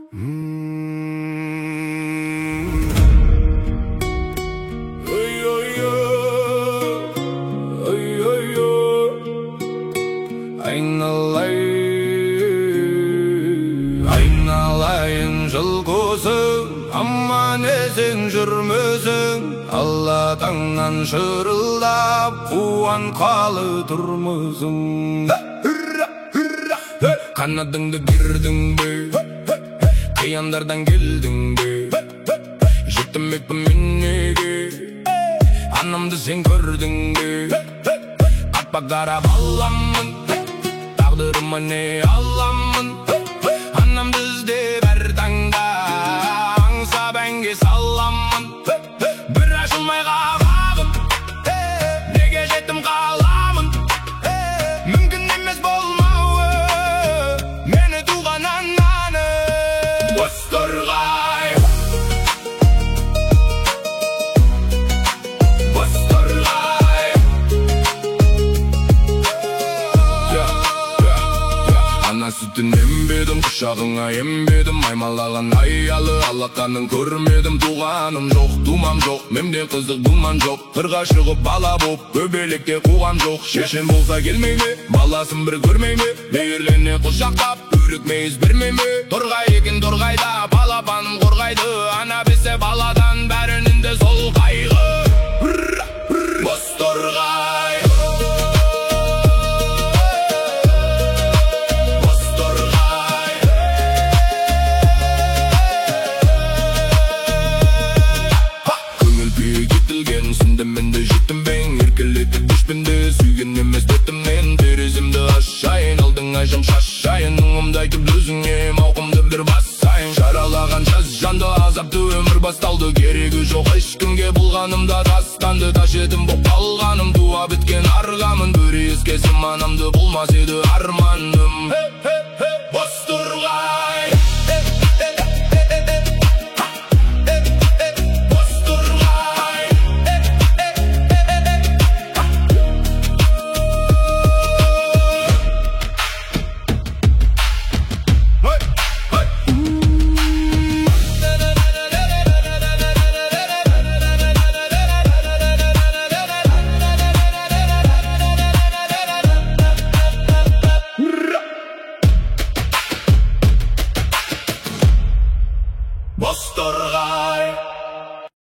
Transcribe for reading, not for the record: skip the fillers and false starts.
Aynalayın жылқысы, аман есен жүрмісің, Аллатаңнан шырылдап, қуанқалы тұрмысың. Қанатыңды бердің бе, қияндардан келдің бе, жетімекпін мен неге, анамды сен көрдің бе. Атпа қара баламын, тағдырыма не аламын, анамды іздеп әр таңда аңсап әнге саламын. Бір ашылмай қабағым, неге жетім қаламын, мүмкін емес болмауы мені туған ананы. Бозторғай, Бозторғай, ана сүтін ембедім, құшағыңа ембедім, аймалаған аялы алақанын көрмедім. Туғаным жоқ, тумам жоқ, менде қызық думан жоқ, қырға шығып бала боп көбелекте қуғам жоқ. Шешем болса келмей ме, баласын бір көрмей ме, мейірлене құшақтап өрікмейіз бермей ме. Торғай екен торғайда балапаным қорғайды, ана бесе баладан бәрінің де сол қайғы. Бозторғай, менде жеттім бен, еркелетіп düşпенде сүйген емес деттімнен. Терезімді ашайын, алдыңа жым шашайын, мұңымды айтып өзіңе мауқымды бір басайын. Жаралаған жаз жанды, азапты өмір басталды, керегі жоқ ешкімге болғанымда тастанды. Таш едім боп қалғаным, туа біткен арғамын, бір ескесім анамды болмас еді арманым. Бозторғай.